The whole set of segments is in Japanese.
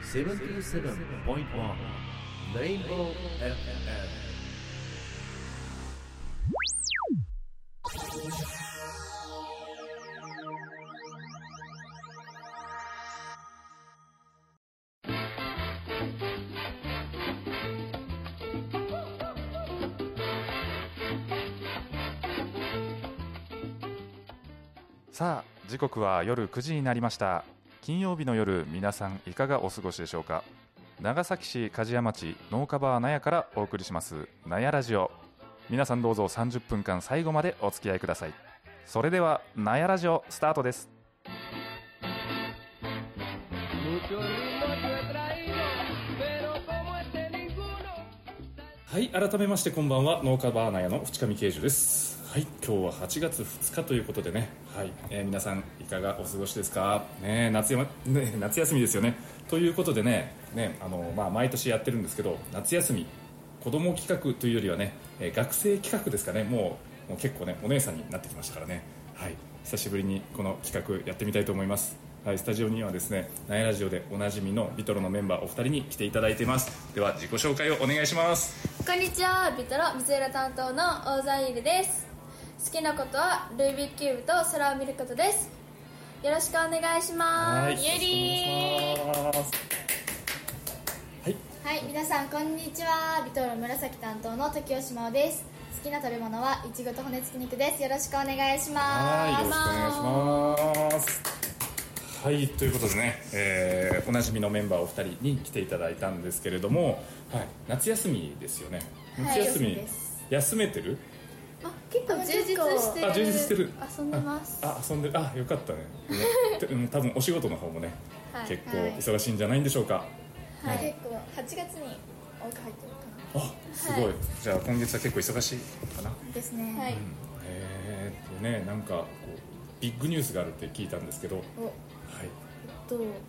77.1 Rainbow FM。 さあ、時刻は夜9時になりました。金曜日の夜、皆さんいかがお過ごしでしょうか。長崎市梶屋町農家バー納屋からお送りします納屋ラジオ。皆さんどうぞ30分間最後までお付き合いください。それでは納屋ラジオスタートです。はい、改めましてこんばんは、農家バー納屋の淵上慶樹です。はい、今日は8月2日ということでね、はい、皆さんいかがお過ごしですか、夏休みですよね。ということでね、毎年やってるんですけど、夏休み子供企画というよりはね、学生企画ですかね。もう結構ね、お姉さんになってきましたからね、はい、久しぶりにこの企画やってみたいと思います。はい、スタジオにはですね、ナイラジオでおなじみのビトロのメンバーお二人に来ていただいています。では自己紹介をお願いします。 こんにちは、ビトロ水浦担当の大沢ゆりです。好きなことはルービックキューブと空を見ることです。よろしくお願いします。ゆりー。はい、皆さんこんにちは、ビトロ紫担当の時吉真央です。好きな食べ物はいちごと骨付き肉です。よろしくお願いします。 はい、よろしくお願いします。はい、ということでね、おなじみのメンバーお二人に来ていただいたんですけれども、はい、夏休みですよね。夏休み、はい、休めてる？ 結構充実してる。 充実してる。 遊んでます。 遊んでる。よかったね。多分お仕事の方もね、はい、結構忙しいんじゃないんでしょうか。 はい、結構8月に多く入ってるかな。 すごい、はい、じゃあ今月は結構忙しいかなですね。はい。 なんかこうビッグニュースがあるって聞いたんですけど、はい、 どれはい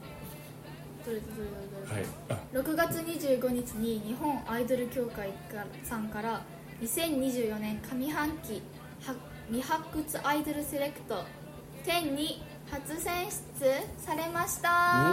、6月25日に日本アイドル協会さんから2024年上半期未発掘アイドルセレクト10に初選出されました。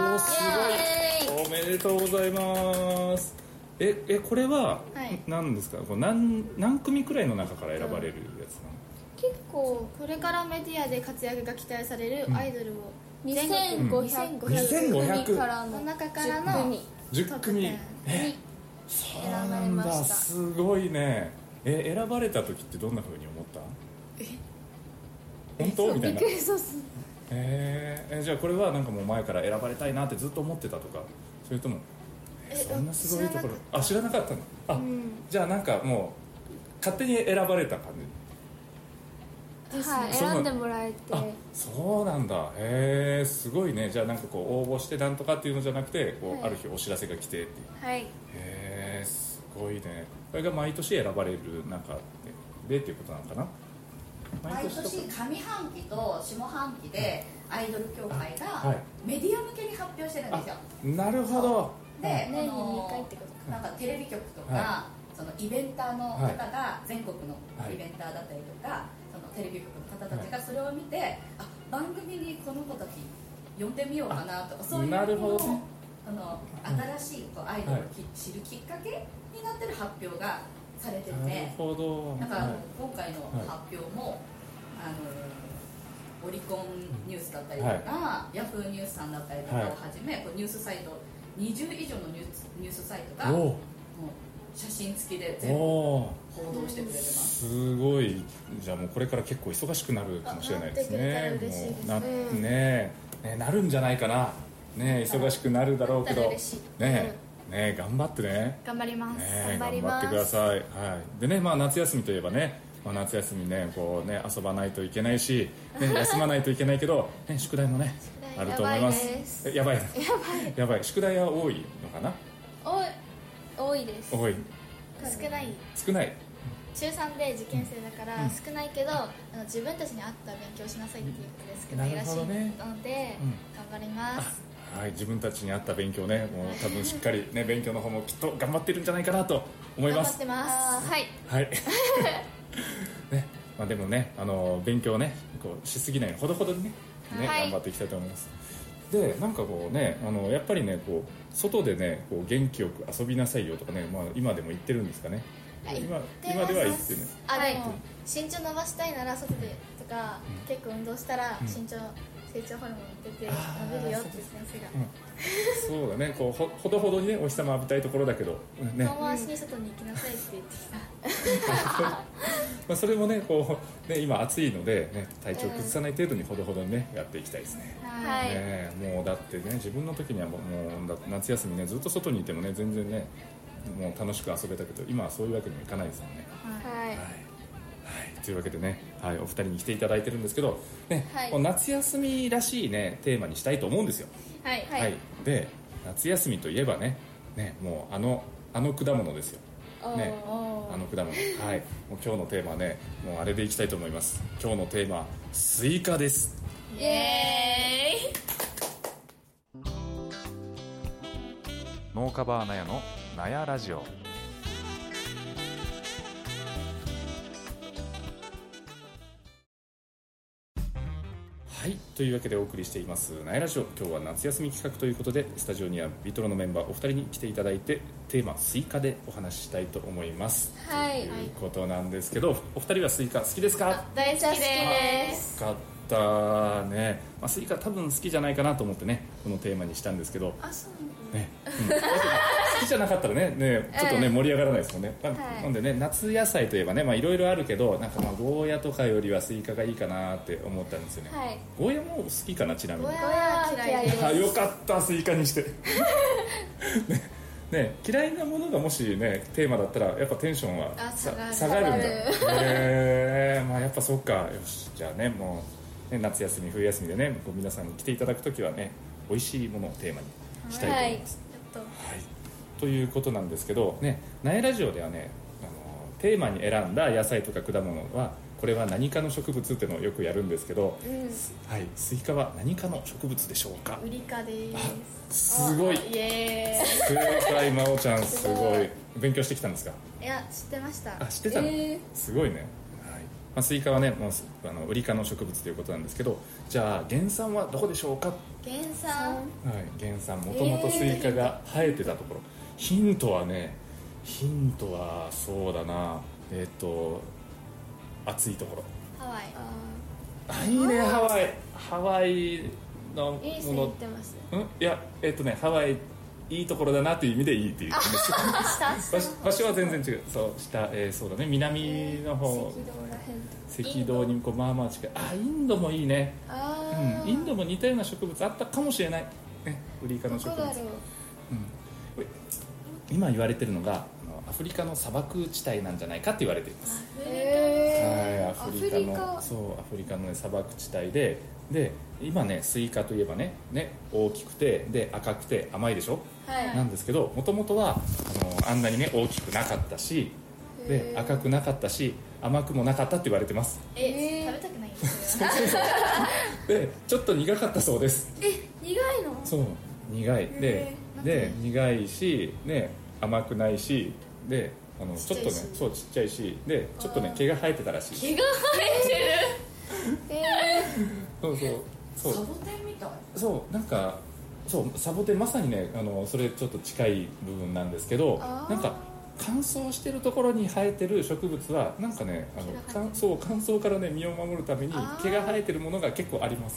おー、すごい、おめでとうございます。これは何ですか、何組くらいの中から選ばれるやつなの？ 結構これからメディアで活躍が期待されるアイドルを2500組からの中からの 10組そうなんだ、すごいね。選ばれた時ってどんな風に思った？本当みたいな。じゃあこれはなんかもう前から選ばれたいなってずっと思ってたとか、それともそんなすごいところ知らなかったの？じゃあなんかもう勝手に選ばれた感じ？ はい、選んでもらえて。 そうなんだ。すごいね。じゃあなんかこう応募してなんとかっていうのじゃなくて、こう、はい、ある日お知らせが来てっていう。 はい。 すごいね。これが毎年選ばれる中でっていうことなのかな？ 毎年上半期と下半期でアイドル協会がメディア向けに発表してるんですよ。 なるほど。 で、年に2回ってことかな。なんかテレビ局とか、はい、そのイベンターの方が全国のイベンターだったりとか、そのテレビ局の方たちがそれを見て、番組にこの子たち呼んでみようかなとか、そういうのを、新しいアイドルを知るきっかけになってる発表がされてて、だから今回の発表も、オリコンニュースだったりとか、ヤフーニュースさんだったりとかをはじめ、ニュースサイト20以上のニュースサイトがもう写真付きで全部報道してくれてます。 すごい。じゃあもうこれから結構忙しくなるかもしれないですね。なるんじゃないかな。忙しくなるだろうけど頑張ってね。 頑張ります。 頑張ってください。はい。でね、夏休みといえばね、夏休みね、こうね、遊ばないといけないし、休まないといけないけど、宿題もねあると思います。やばい。宿題は多いのかな？ 多いです。 多い。少ない。 中3で受験生だから少ないけど、自分たちに合った勉強をしなさいっていうことで少ないらしいので、頑張ります。 はい、自分たちに合った勉強ね、もう多分しっかりね勉強の方もきっと頑張ってるんじゃないかなと思います。 頑張ってます。はいね、でもね、勉強ねこうしすぎないほどほどにね、頑張っていきたいと思います。 でなんかこうねやっぱりねこう外でねこう元気よく遊びなさいよとかね、まあ、今でも言ってるんですかね。今では言ってね。 でも身長伸ばしたいなら外でとか、結構運動したら身長、成長ホルモン出て伸びるよって先生が、 そうだねこうほどほどにねお日様浴びたいところだけどね遠回しに外に行きなさいって言ってきたまあそれもねこうね今暑いので、ね、体調崩さない程度にほどほどにねやっていきたいですね。 はい、 ねもうだってね自分の時にはもう夏休みねずっと外にいてもね全然ねもう楽しく遊べたけど今はそういうわけにはいかないですもんね。 はい、 はいというわけでね、はい、お二人に来ていただいてるんですけど、ねはい、 こう夏休みらしい、ね、テーマにしたいと思うんですよ。 はい、 はい、で夏休みといえばねもうあの果物ですよ、ね、あの果物、はい、もう今日のテーマはねもうあれでいきたいと思います。今日のテーマはスイカです。 イエーイ。 農家バーナヤのナヤラジオ。はい、というわけでお送りしていますナヤラジオ。今日は夏休み企画ということでスタジオにはビトロのメンバーお二人に来ていただいてテーマスイカでお話ししたいと思います、 はい、 ということなんですけど、お二人はスイカ好きですか？ 大好きです。 よかったね、まあ、スイカ多分好きじゃないかなと思ってねこのテーマにしたんですけど、 あ、そうね、好きじゃなかったらねちょっとね盛り上がらないですもんね。なんでね夏野菜といえばねいろいろあるけどなんかまあゴーヤとかよりはスイカがいいかなって思ったんですよね、はい、ゴーヤも好きかなちなみに。 ゴーヤは嫌いです。 あ、よかったスイカにしてね、嫌いなものがもしねテーマだったらやっぱテンションは下がるんだ。まあやっぱそっか。よしじゃあねもうね夏休み冬休みでねこう皆さんに来ていただくときはね美味しいものをテーマにしたいと思います、はい、ということなんですけどね、ナヤラジオではねテーマに選んだ野菜とか果物はこれは何かの植物っていうのをよくやるんですけど、はい、スイカは何かの植物でしょうか？ ウリ科です。 すごい。 イエーイ。 正解。真央ちゃんすごい勉強してきたんですか？ いや知ってました。 あ、知ってたの、すごいね、はい。まあ、スイカはねもうウリ科の植物ということなんですけど、じゃあ原産はどこでしょうか？ 原産、 はい、原産もともとスイカが生えてたところ、ヒントはそうだな暑いところ。 ハワイ。 あ、いいね。ハワイのもの。 いい線言ってます。 いやハワイいいところだなという意味でいいっていう場所は全然違う。そう下、そうだね南の方、赤道にこうまあまあ近い。あ、インドもいいね。インドも似たような植物あったかもしれない、ね、ウリ科の植物。今言われてるのがアフリカの砂漠地帯なんじゃないかって言われています。アフリカの、ね、砂漠地帯で今ねスイカといえばね大きくてで赤くて甘いでしょ、なんですけどもともとはあんなにね大きくなかったしで赤くなかったし甘くもなかったって言われてます。 食べたくないんですよでちょっと苦かったそうです。 苦いの？ そう苦いで苦いし、ね、甘くないしでちょっとねそうちっちゃいしでちょっとね毛が生えてたらしい。 毛が生えてるそうサボテンみたい。 そうなんかそうサボテンまさにねそれちょっと近い部分なんですけど、なんか乾燥してるところに生えてる植物はなんかね乾燥からね身を守るために毛が生えてるものが結構あります。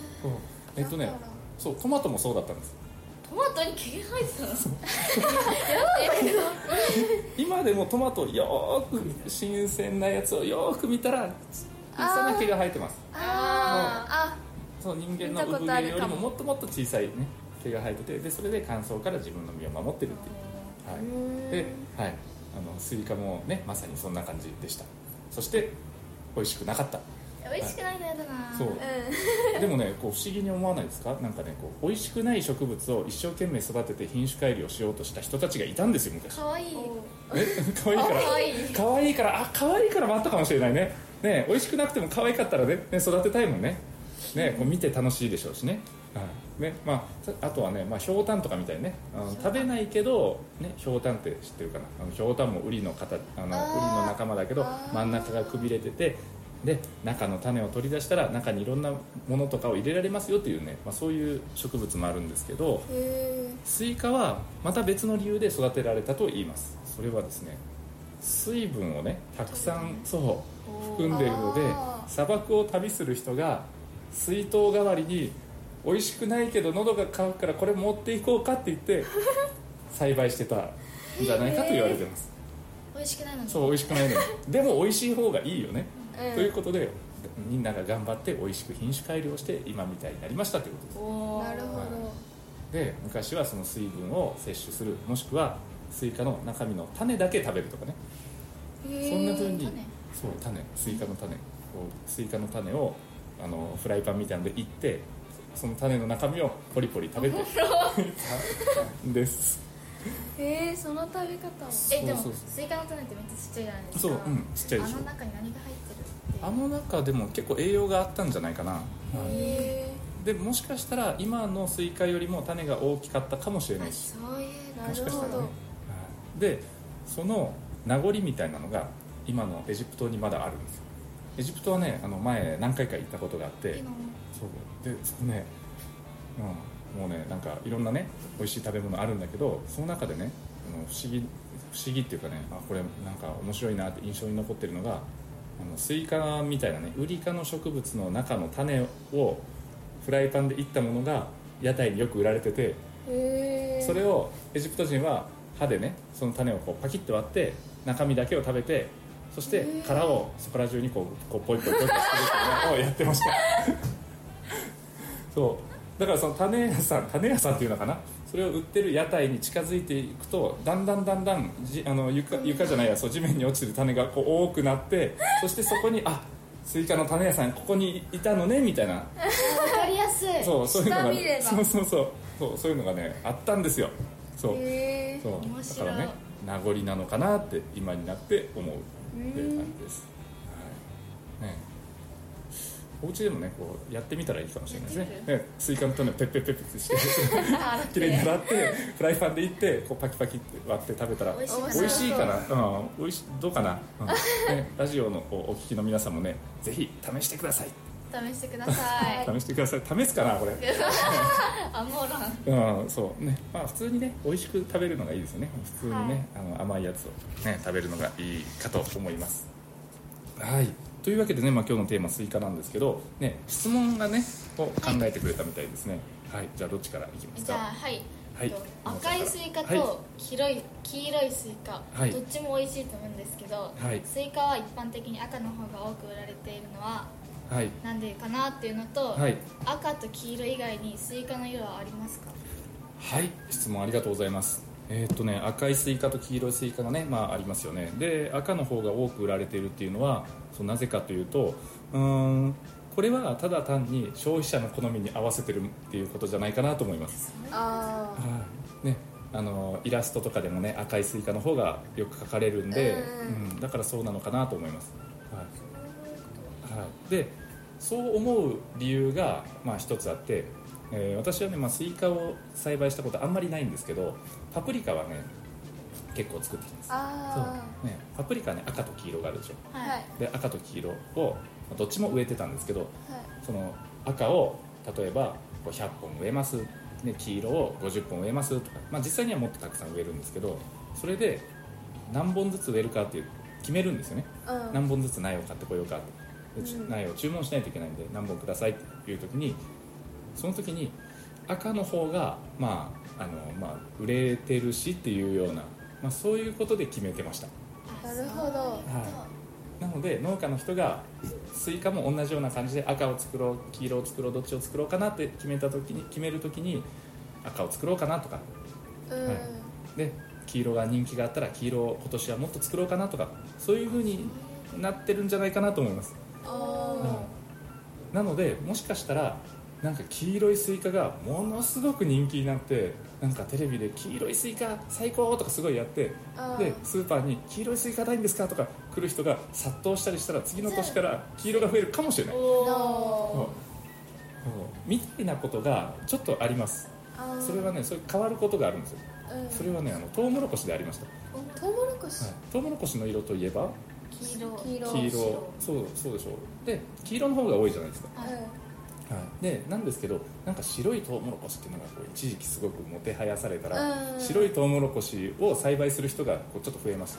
そうトマトもそうだったんです。 トマトに毛が生えてたの？ 今でもトマトよーく新鮮なやつをよーく見たら小さな毛が生えてます。そう人間の産毛よりももっともっと小さい、ね、毛が生えててでそれで乾燥から自分の身を守ってるっていう、スイカもねまさにそんな感じでした。そして美味しくなかった。 美味しくないのやだな。 そうでもねこう不思議に思わないですか？なんかねこう美味しくない植物を一生懸命育てて品種改良しようとした人たちがいたんですよ昔。 かわいい。 かわいいからもあったかもしれないね。美味しくなくても可愛かったらね育てたいもんね。こう見て楽しいでしょうしね。あとはね、ひょうたんとかみたいにね食べないけど、ひょうたんって知ってるかな。ひょうたんもウリの仲間だけど真ん中がくびれててで中の種を取り出したら中にいろんなものとかを入れられますよというね、そういう植物もあるんですけど、スイカはまた別の理由で育てられたと言います。それはですね、水分をねたくさん含んでいるので、砂漠を旅する人が水筒代わりに美味しくないけど喉が渇くからこれ持っていこうかって言って栽培してたんじゃないかと言われてます。 美味しくないのに。 そう美味しくないのにでも美味しい方がいいよね、ということでみんなが頑張って美味しく品種改良して今みたいになりましたということです。 なるほど。 で昔はその水分を摂取する、もしくはスイカの中身の種だけ食べるとかね、そんな風にそうスイカの種スイカの種をフライパンみたいなのでいって、その種の中身をポリポリ食べてですその食べ方をでもスイカの種ってめっちゃちっちゃいじゃないですか。 そう、ちっちゃいでしょ。 あの中に何が入ってるっていう。 あの中でも結構栄養があったんじゃないかな。でもしかしたら今のスイカよりも種が大きかったかもしれないし、 そういうもしかしたらね。でその名残みたいなのが今のエジプトにまだあるんですよ。エジプトはね前何回か行ったことがあって、そうでそこね、もうねなんかいろんなね美味しい食べ物あるんだけど、その中でね不思議っていうかね、これなんか面白いなって印象に残ってるのが、スイカみたいなねウリ科の植物の中の種をフライパンでいったものが屋台によく売られてて、それをエジプト人は歯でねその種をこうパキッと割って中身だけを食べて、そして殻をそこら中にこうポイポイポイとしてるっていうのをやってましたそうだからその種屋さんっていうのかな、それを売ってる屋台に近づいていくとだんだん床じゃないや、そう地面に落ちてる種がこう多くなって、そしてそこにスイカの種屋さんここにいたのねみたいな、 わかりやすい。 そういうのが、 ね、 そういうのがねあったんですよ。そう面だ白い。 からね名残なのかなって今になって思うっていう感じです。ね、お家でもねこうやってみたらいいかもしれないですね。スイカの種をペッペッペッペッしてきれいに洗ってフライパンでいってこうパキパキって割って食べたら美味しいかな、どうかな、ラジオのお聞きの皆さんもねぜひ試してください。 試してください。 試してください。試すかなこれアモーラン。 そうね、普通にね美味しく食べるのがいいですよね。普通にね、甘いやつをね食べるのがいいかと思います。はい、というわけでね、今日のテーマスイカなんですけど、ね、質問がねを考えてくれたみたいですね。はい、じゃあどっちからいきますか。 じゃあはい、赤いスイカはいと黄色いスイカ、 はいどっちも美味しいと思うんですけど、 はいスイカは一般的に赤の方が多く売られているのははいなんでかなっていうのと、 はい赤と黄色以外にスイカの色はありますか？ はい、質問ありがとうございます。赤いスイカと黄色いスイカがね、ありますよね。で赤の方が多く売られているっていうのはなぜかというと、これはただ単に消費者の好みに合わせてるっていうことじゃないかなと思います。ね、イラストとかでもね赤いスイカの方がよく描かれるんで、だからそうなのかなと思います。でそう思う理由が一つあって、私はね、スイカを栽培したことあんまりないんですけど、パプリカはね結構作ってきます。ね、パプリカはね赤と黄色があるでしょ。で赤と黄色をどっちも植えてたんですけど、その赤を例えば100本植えます、ね、黄色を50本植えますとか、実際にはもっとたくさん植えるんですけど、それで何本ずつ植えるかっていう決めるんですよね。何本ずつ苗を買ってこようかって、苗を注文しないといけないんで何本くださいっていう時に、その時に赤の方が売れてるしっていうような、そういうことで決めてました。 なるほど。 なので農家の人がスイカも同じような感じで赤を作ろう黄色を作ろうどっちを作ろうかなって決める時に赤を作ろうかなとか、で黄色が人気があったら黄色を今年はもっと作ろうかなとか、そういう風になってるんじゃないかなと思います。なのでもしかしたらなんか黄色いスイカがものすごく人気になって、なんかテレビで黄色いスイカ最高とかすごいやって、でスーパーに黄色いスイカないんですかとか来る人が殺到したりしたら、次の年から黄色が増えるかもしれない。みたいなことがちょっとあります。それはね、それ変わることがあるんですよ。それはねトウモロコシでありました。 トウモロコシ、 トウモロコシの色といえば黄色黄色そうでしょ。で黄色の方が多いじゃないですか、はい、でなんですけどなんか白いトウモロコシっていうのがこう一時期すごくもてはやされたら、白いトウモロコシを栽培する人がこうちょっと増えました。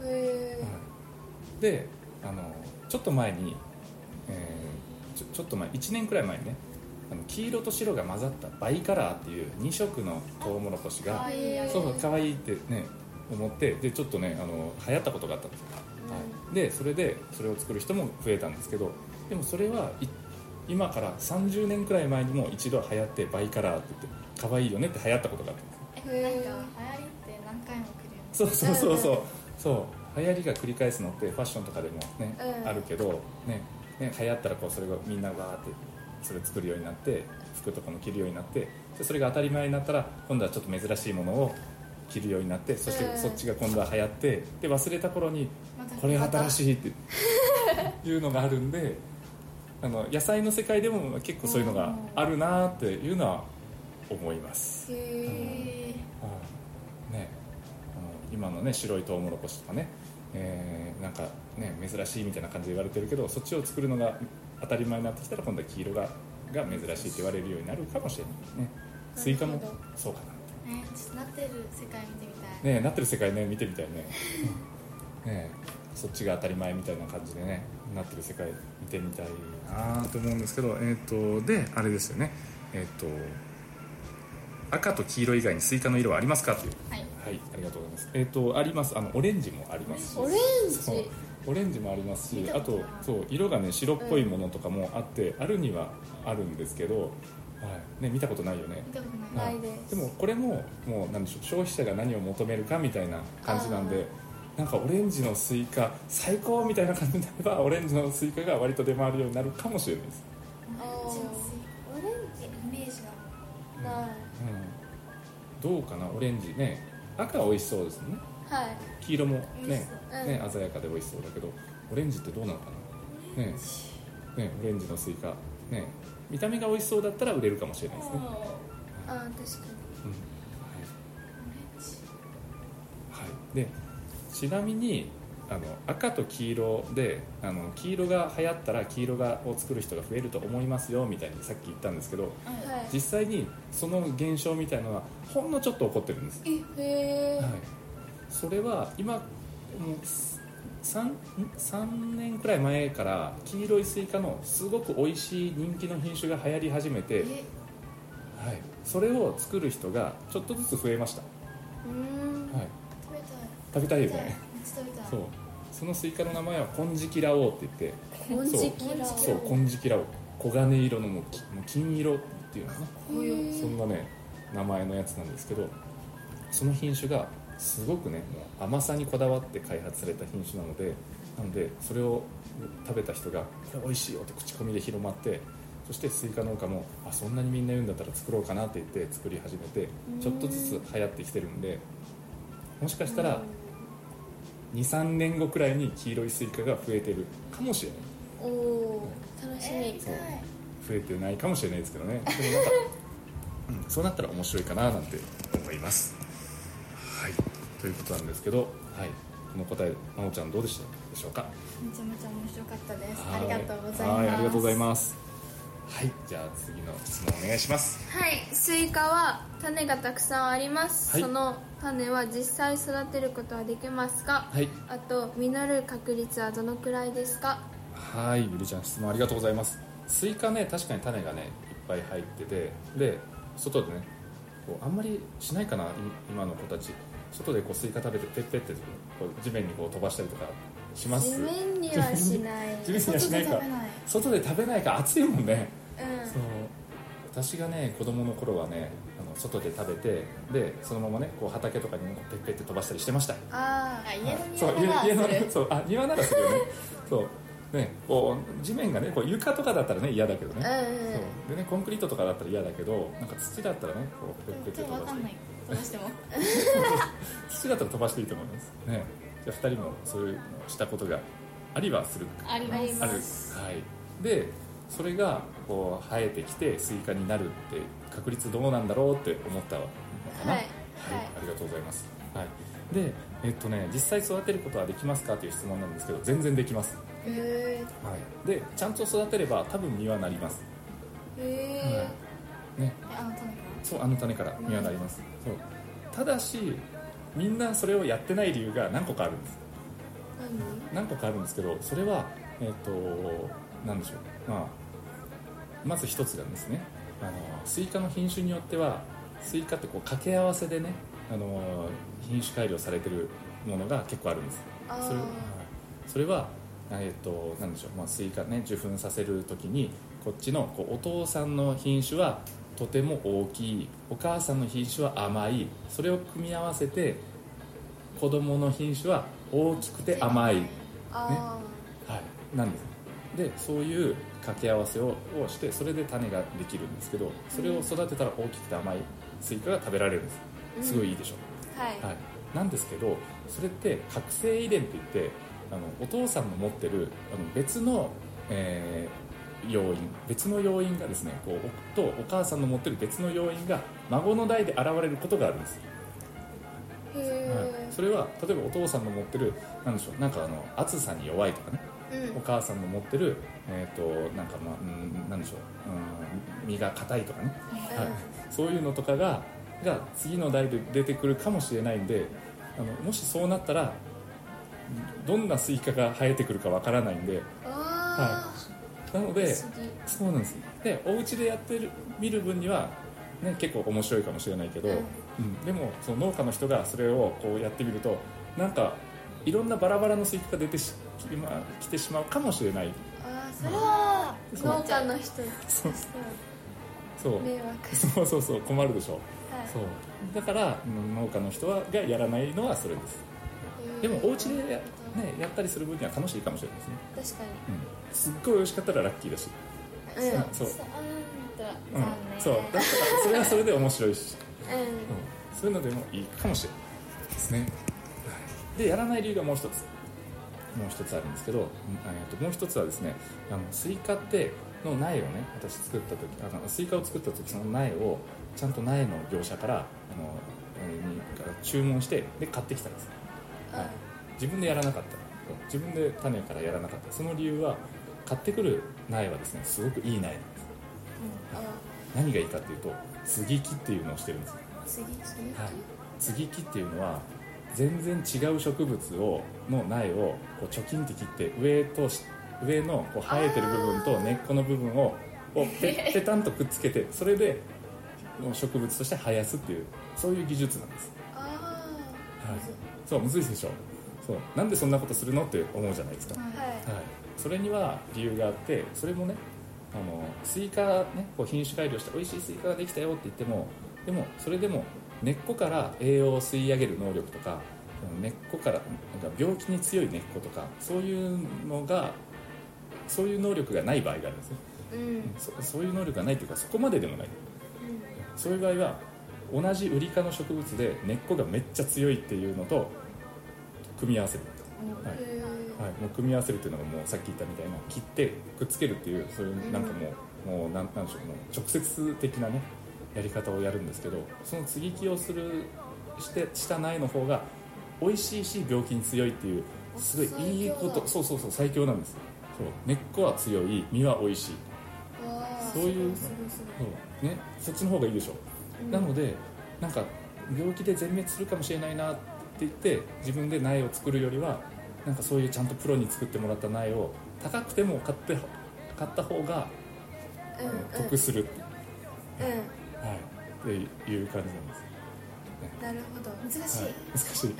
でちょっと前に、ちょっと前1年くらい前にね黄色と白が混ざったバイカラーっていう2色のトウモロコシがそう可愛いってね思ってでちょっとね流行ったことがあったんですよ、はい、でそれを作る人も増えたんですけど、でもそれは今から30年くらい前にも一度流行ってバイカラーって言って可愛いよねって流行ったことがあったんです。 なんか流行りって何回も来るよね。 そう流行りが繰り返すのってファッションとかでもね、あるけどね流行ったらこうそれがみんなわーってそれ作るようになって服とかも着るようになってでそれが当たり前になったら今度はちょっと珍しいものを着るようになってそしてそっちが今度は流行ってで忘れた頃にこれ新しいっていうのがあるんで野菜の世界でも結構そういうのがあるなっていうのは思います。ね、今のね白いトウモロコシとかね、なんかね珍しいみたいな感じで言われてるけどそっちを作るのが当たり前になってきたら今度は黄色が珍しいって言われるようになるかもしれないね。スイカもそうかなってちょっとなってる世界見てみたいね。なってる世界ね見てみたいねねそっちが当たり前みたいな感じでねなってる世界見てみたいなと思うんですけど、であれですよね、赤と黄色以外にスイカの色はありますかという、はい、ありがとうございます。あります。オレンジもありますし、オレンジもありますし、あとそう色がね白っぽいものとかもあって、あるにはあるんですけど、はいね、見たことないよね。 見たことないです。 でもこれももうなんでしょう、消費者が何を求めるかみたいな感じなんで、なんかオレンジのスイカ最高みたいな感じになればオレンジのスイカが割と出回るようになるかもしれないです。 オレンジイメージがない、 どうかな。オレンジね、赤は美味しそうですね。 はい。 黄色もね、鮮やかで美味しそうだけど、オレンジってどうなのかな。ね、オレンジのスイカね、見た目が美味しそうだったら売れるかもしれないですね。 確かに。 はい。で、ちなみに赤と黄色で黄色が流行ったら黄色を作る人が増えると思いますよみたいにさっき言ったんですけど、実際にその現象みたいなのはほんのちょっと起こってるんです。それは今もう 3年くらい前から黄色いスイカのすごく美味しい人気の品種が流行り始めて、それを作る人がちょっとずつ増えました。食べたいよね。そのスイカの名前は金色ラオウって言って、金色ラオウ、黄金色のもう金色っていうのかな、そんなね名前のやつなんですけど、その品種がすごくねもう甘さにこだわって開発された品種なのでそれを食べた人がこれ美味しいよって口コミで広まって、そしてスイカ農家もそんなにみんな言うんだったら作ろうかなって言って作り始めて、ちょっとずつ流行ってきてるんで、もしかしたら2、3年後くらいに黄色いスイカが増えてるかもしれない。 楽しみ。 増えてないかもしれないですけどね。でもなんか、そうなったら面白いかななんて思います。はい、ということなんですけど、この答え、まおちゃんどうでしたでしょうか。 めちゃめちゃ面白かったです。ありがとうございます。 ありがとうございます。はい、じゃあ次の質問お願いします。 はい、スイカは種がたくさんあります、その種は実際育てることはできますか。あと実る確率はどのくらいですか。 はい、ゆりちゃん質問ありがとうございます。スイカね、確かに種がねいっぱい入ってて、で外でねこうあんまりしないかな、今の子たち外でこうスイカ食べてペッペッってこう地面にこう飛ばしたりとかします。 地面にはしない地面にはしないか。外で食べないか、暑いもんね。そう私がね子供の頃はね外で食べて、でそのままねこう畑とかにペッペッって飛ばしたりしてました。庭ならするよね。そうね、こう地面がねこう床とかだったらね嫌だけどね、そうでねコンクリートとかだったら嫌だけど、なんか土だったらねこうペッペッって飛ばしても土だったら飛ばしていいと思いますね。じゃあ2人もそういうのをしたことがありはする。 あります。 でそれがこう生えてきてスイカになるって確率どうなんだろうって思ったのかな。ありがとうございます。 で、実際育てることはできますかという質問なんですけど、全然できます。はい、でちゃんと育てれば多分実はなります。ね、そう、あの種から実はなります。そうただしみんなそれをやってない理由が何個かあるんです。何個かあるんですけど、それは何でしょう、まず一つがですね、スイカの品種によっては、スイカってこう掛け合わせでね、品種改良されてるものが結構あるんです。それは何でしょう、スイカね、受粉させるときにこっちのこうお父さんの品種はとても大きい、お母さんの品種は甘い、それを組み合わせて子供の品種は大きくて甘い、ね、なんです。でそういう掛け合わせをしてそれで種ができるんですけど、それを育てたら大きくて甘いスイカが食べられるんです。すごいいいでしょ、なんですけど、それって覚醒遺伝って言って、お父さんの持ってる別の、要因がですね、こうとお母さんの持ってる別の要因が孫の代で現れることがあるんです。それは例えばお父さんの持ってるなんでしょう、なんか暑さに弱いとかね、お母さんの持ってるなんかなんでしょう、身が硬いとかね、そういうのとかが次の代で出てくるかもしれないんで、もしそうなったらどんなスイカが生えてくるかわからないんで、なのでそうなんです。でお家でやってみる分には、ね、結構面白いかもしれないけど、でもその農家の人がそれをこうやってみると、なんかいろんなバラバラのスイカが出てきてしまうかもしれない。 それは農家の人そう迷惑、 そう困るでしょ、そうだから農家の人がやらないのはそれです。でもお家でやったりする分には楽しいかもしれないですね。 確かに、 すっごい美味しかったらラッキーだし、そうだからそれはそれで面白いし、そういうのでもいいかもしれないですね。でやらない理由がもう一つあるんですけど、もう一つはですね、スイカっての苗をね、私作った時、スイカを作った時、その苗をちゃんと苗の業者から注文してで買ってきたんです。自分でやらなかった、自分で種からやらなかった。その理由は買ってくる苗はですね、すごくいい苗なんです。何がいいかっていうと、接ぎ木っていうのをしてるんです。接ぎ木っていうのは全然違う植物の苗をこうチョキンって切って、上のこう生えてる部分と根っこの部分をペタンとくっつけて、それで植物として生やすっていう、そういう技術なんです。そうむずいでしょ。そうなんでそんなことするのって思うじゃないですか。それには理由があって、それもね、スイカね、こう品種改良して美味しいスイカができたよって言っても、でもそれでも根っこから栄養を吸い上げる能力とか、根っこからなんか病気に強い根っことか、そういう能力がない場合があるんですね。そういう能力がないというか、そこまででもない、そういう場合は同じウリ科の植物で根っこがめっちゃ強いっていうのと組み合わせる。もう組み合わせるっていうのが、もうさっき言ったみたいな切ってくっつけるっていう、そういうなんかもうなんでしょう、もう直接的なねやり方をやるんですけど、その接ぎ木をした苗の方が美味しいし病気に強いっていう、すごいいいこと。そう最強なんです。そう根っこは強い、実は美味しい、そういうね、そっちの方がいいでしょ。なのでなんか病気で全滅するかもしれないなって言って自分で苗を作るよりは、なんかそういうちゃんとプロに作ってもらった苗を高くても買った方が得するっていう感じなんです、 なるほど。 難しい、 難しい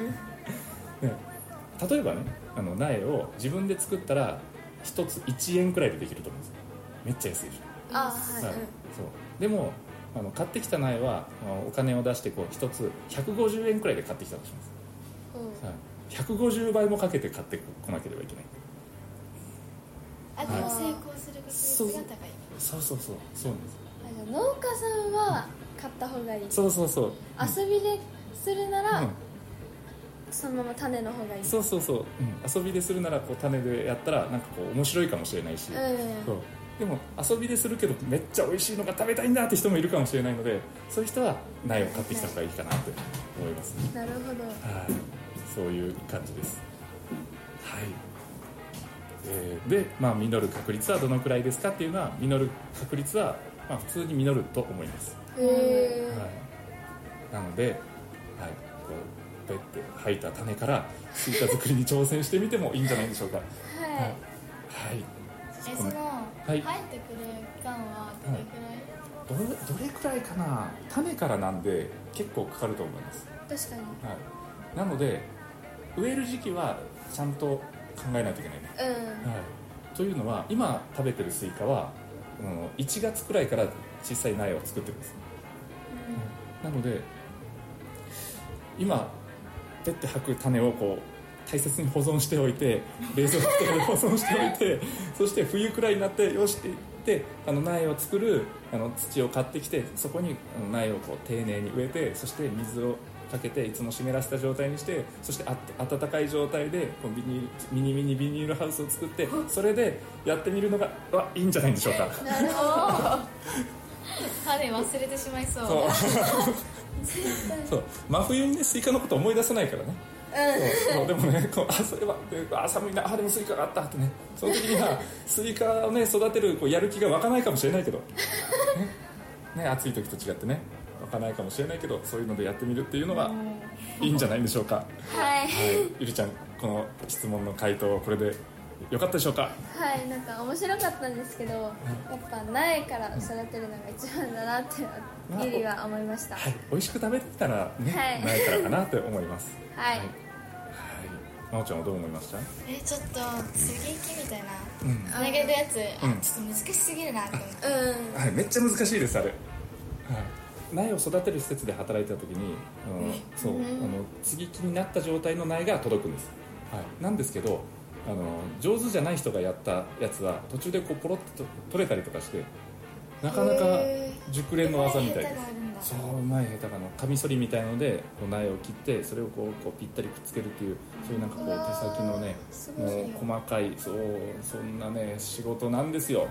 例えばね、苗を自分で作ったら1つ1円くらいでできると思うんです。めっちゃ安いでしょ。そうでも買ってきた苗はお金を出してこう1つ150円くらいで買ってきたとします。150倍もかけて買ってこなければいけない。 でも成功する確率が高い。 そうなんです。 農家さんは買った方がいい。 そう遊びでするなら、そのまま種の方がいい。 遊びでするならこう種でやったらなんかこう面白いかもしれないし、 でも遊びでするけどめっちゃ美味しいのが食べたいんだって人もいるかもしれないので、そういう人は苗を買ってきた方がいいかなと思います。 なるほど。はい、 そういう感じです。はい。で、実る確率はどのくらいですかっていうのは、実る確率は普通に実ると思います。はい、なので、はい、こうペッて吐いた種からスイカ作りに挑戦してみてもいいんじゃないでしょうか。はい。はい。 その、生えてくる期間はどれくらい？ どれくらいかな。種からなんで結構かかると思います。 確かに。 はい。なので植える時期はちゃんと考えないといけないね。はい。というのは今食べてるスイカは、1月くらいから小さい苗を作ってるんです。なので今ペッて吐く種をこう大切に保存しておいて、冷蔵庫とかで保存しておいてそして冬くらいになってよしって言って苗を作る土を買ってきて、そこに苗をこう丁寧に植えて、そして水をかけていつも湿らせた状態にして、そして暖かい状態でこうミニビニールハウスを作って、それでやってみるのがいいんじゃないでしょうか。 なるほど。種忘れてしまいそう。 そう真冬にねスイカのこと思い出せないからね。そうでもね、それは寒いな、でもスイカがあったってね、その時にはスイカをね育てるやる気が湧かないかもしれないけど、ね、暑い時と違ってね湧かないかもしれないけど、そういうのでやってみるっていうのがいいんじゃないでしょうか。はい、ゆりちゃん、この質問の回答これでよかったでしょうか。 はい、なんか面白かったんですけど、やっぱ苗から育てるのが一番だなってゆりは思いました。 はい、美味しく食べてたらね、苗からかなって思います。はい、まおちゃんはどう思いました？ ちょっと接ぎ木みたいな投げるやつ、ちょっと難しすぎるなと思って。 はい、めっちゃ難しいですあれ。はい、苗を育てる施設で働いてた時に、接ぎ木になった状態の苗が届くんです。はい、なんですけど上手じゃない人がやったやつは途中でこうポロッと取れたりとかして、なかなか熟練の技みたいです。そう、うまい下手かのカミソリみたいのでこう苗を切って、それをこうぴったりくっつけるっていう、そういうなんかこう手先のね、もう細かいそんなね仕事なんですよ。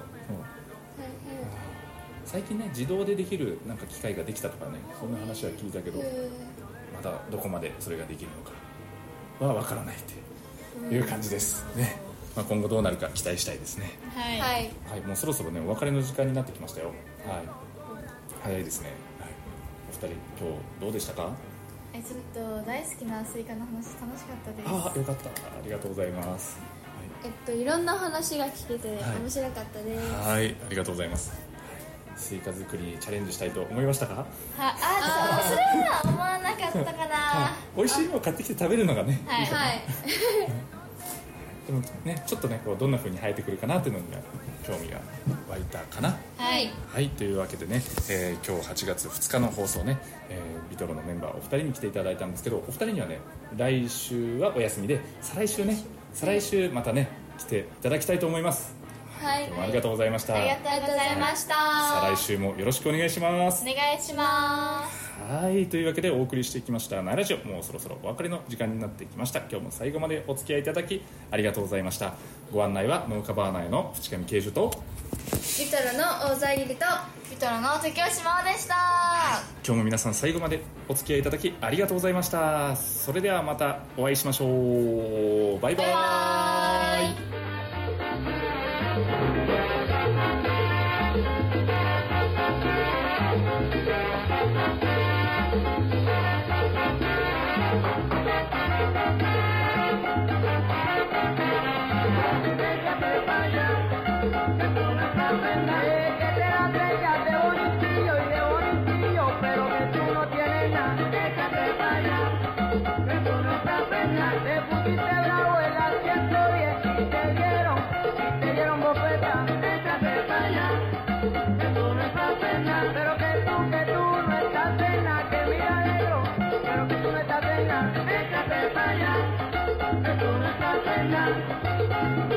最近ね自動でできるなんか機械ができたとかね、そんな話は聞いたけど、まだどこまでそれができるのかはわからないっていう感じですね。今後どうなるか期待したいですね。はい、もうそろそろねお別れの時間になってきましたよ。はい、早いですね。はい、お二人今日どうでしたか？ ちょっと大好きなスイカの話楽しかったです。 よかった、ありがとうございます。 いろんな話が聞けて面白かったです。 はい、ありがとうございます。スイカ作りにチャレンジしたいと思いましたか？ それは思わなかったかな。 美味しいのを買ってきて食べるのがね、はい、でもね、ちょっとねこうどんな風に生えてくるかなっていうのには興味が湧いたかな。はい、というわけでね、今日8月2日の放送ね、ビトロのメンバーお二人に来ていただいたんですけど、お二人にはね来週はお休みで、再来週またね来ていただきたいと思います。はい、どうもありがとうございました。 ありがとうございました。 再来週もよろしくお願いします。 お願いします。 はい、というわけでお送りしてきました苗ラジオ、もうそろそろお別れの時間になってきました。今日も最後までお付き合いいただきありがとうございました。ご案内は農家バーナーの淵上慶樹とビトロの大沢ゆりとビトロの時吉真央でした。 今日も皆さん最後までお付き合いいただきありがとうございました。それではまたお会いしましょう。バイバイ。 Échate para allá, que tú no estás en nada.